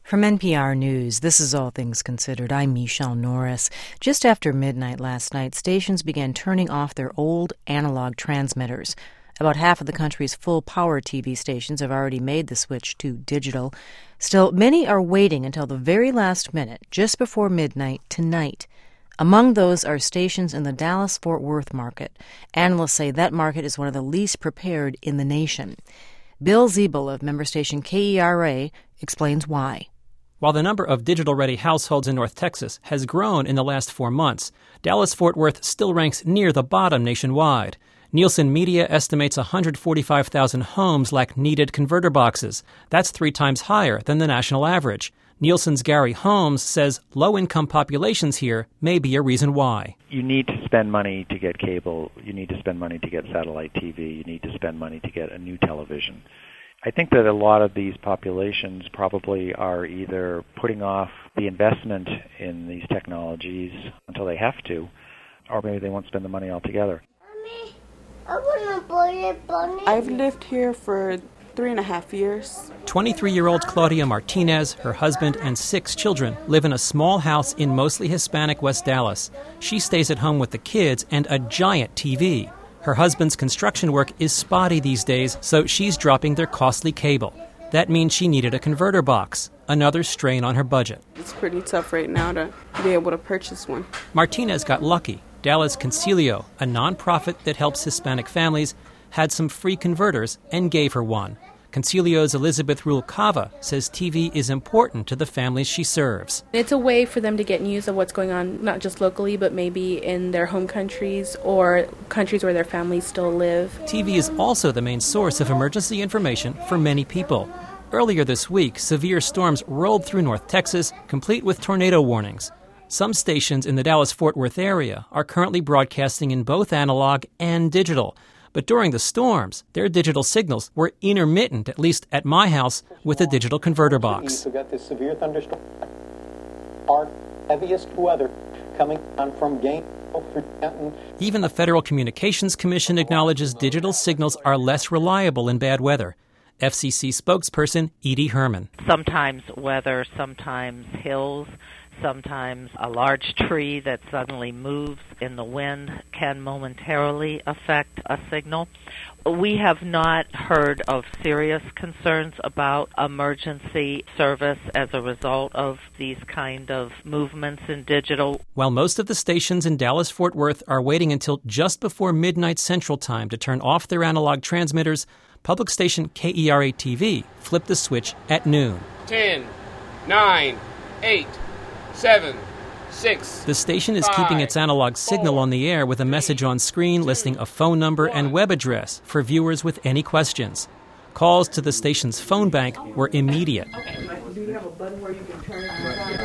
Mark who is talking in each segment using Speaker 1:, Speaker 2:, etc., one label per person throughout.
Speaker 1: From NPR News, this is All Things Considered. I'm Michelle Norris. Just after midnight last night, stations began turning off their old analog transmitters. About half of the country's full-power TV stations have already made the switch to digital. Still, many are waiting until the very last minute, just before midnight tonight. Among those are stations in the Dallas-Fort Worth market. Analysts say that market is one of the least prepared in the nation. Bill Ziebel of member station KERA explains why.
Speaker 2: While the number of digital-ready households in North Texas has grown in the last 4 months, Dallas-Fort Worth still ranks near the bottom nationwide. Nielsen Media estimates 145,000 homes lack needed converter boxes. That's 3 times higher than the national average. Nielsen's Gary Holmes says low-income populations here may be a reason why.
Speaker 3: You need to spend money to get cable. You need to spend money to get satellite TV. You need to spend money to get a new television. I think that a lot of these populations probably are either putting off the investment in these technologies until they have to, or maybe they won't spend the money altogether.
Speaker 4: Mommy, I want to play a bunny.
Speaker 5: I've lived here for 3.5 years.
Speaker 2: 23-year-old Claudia Martinez, her husband, and 6 children live in a small house in mostly Hispanic West Dallas. She stays at home with the kids and a giant TV. Her husband's construction work is spotty these days, so she's dropping their costly cable. That means she needed a converter box, another strain on her budget.
Speaker 5: It's pretty tough right now to be able to purchase one.
Speaker 2: Martinez got lucky. Dallas Concilio, a nonprofit that helps Hispanic families, had some free converters and gave her one. Concilio's Elizabeth Rubalcava says TV is important to the families she serves.
Speaker 6: It's a way for them to get news of what's going on, not just locally, but maybe in their home countries or countries where their families still live.
Speaker 2: TV is also the main source of emergency information for many people. Earlier this week, severe storms rolled through North Texas, complete with tornado warnings. Some stations in the Dallas-Fort Worth area are currently broadcasting in both analog and digital. But during the storms, their digital signals were intermittent, at least at my house, with a digital converter box.
Speaker 7: We've got this severe thunderstorm, our heaviest weather coming on from Gainesville through Canton.
Speaker 2: Even the Federal Communications Commission acknowledges digital signals are less reliable in bad weather. FCC spokesperson Edie Herman.
Speaker 8: Sometimes weather, sometimes hills, sometimes a large tree that suddenly moves in the wind can momentarily affect a signal. We have not heard of serious concerns about emergency service as a result of these kind of movements in digital.
Speaker 2: While most of the stations in Dallas-Fort Worth are waiting until just before midnight Central Time to turn off their analog transmitters, public station KERA-TV flipped the switch at noon.
Speaker 9: 10, 9, 8, 7, 6.
Speaker 2: The station is
Speaker 9: 5,
Speaker 2: keeping its analog signal on the air with a message on screen listing a phone number and web address for viewers with any questions. Calls to the station's phone bank were immediate.
Speaker 5: Do you have a button where you can turn it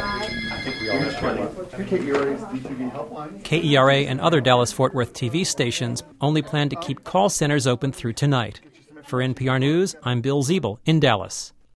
Speaker 5: on?
Speaker 2: KERA and other Dallas-Fort Worth TV stations only plan to keep call centers open through tonight. For NPR News, I'm Bill Ziebel in Dallas.